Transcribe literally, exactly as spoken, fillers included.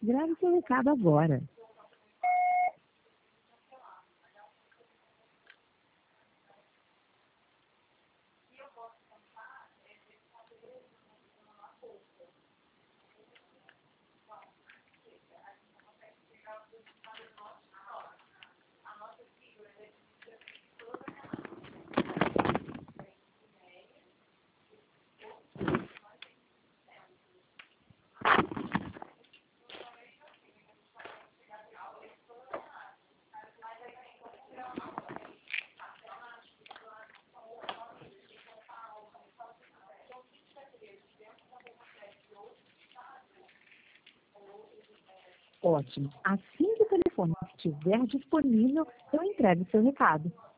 Grave seu recado agora. Ótimo. Assim que o telefone estiver disponível, eu entrego o seu recado.